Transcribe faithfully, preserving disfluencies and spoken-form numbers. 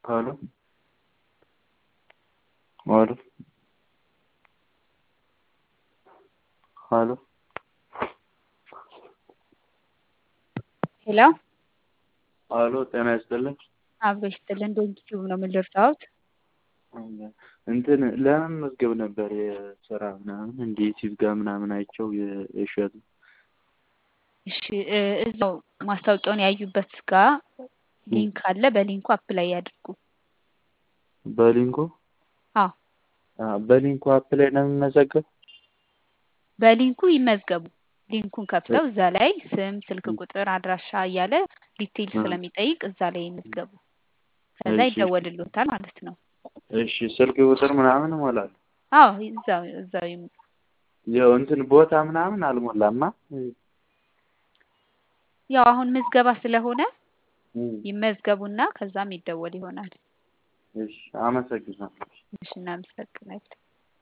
Alo. Alo. Alo. ሄሎ አሎ ጤና ይስጥልኝ። አብሮ ይስጥልን። ዶንኪቲዩብ ነው የምንደርዳውት። እንትን ለመመዝገብ ነበር የስራ ምናምን እንደ ዩቲዩብ ጋር ምናምን አይቸው የሸጡ። እሺ እዛው ማስታወቂያውን ያዩበት ጋር ሊንክ አለ። በሊንኩ አፕላይ ያድርጉ። በሊንኩ አዎ በሊንኩ አፕላይ ነው የምመዘገብ። በሊንኩ ይመዝገቡ። ሊንኩን ከፍተው እዛ ላይ ስም፣ ስልክ ቁጥር፣ አድራሻ እያለ ዲቴል ስለሚጠይቅ እዛ ላይ ይመዝገቡ። ከዛ ይደወልልዎታል ማለት ነው። እሺ ስልክ ቁጥር ምናምን እሞላለሁ። አዎ እዛው እዛው ይም ያው እንትን ቦታ ምናምን አልሞላማ። ያው አሁን ምዝገባ ስለሆነ ይመዝገቡና ከዛም ይደወል ይሆናል። እሺ አመሰግናለሁ። እሺ እናመሰግናለን።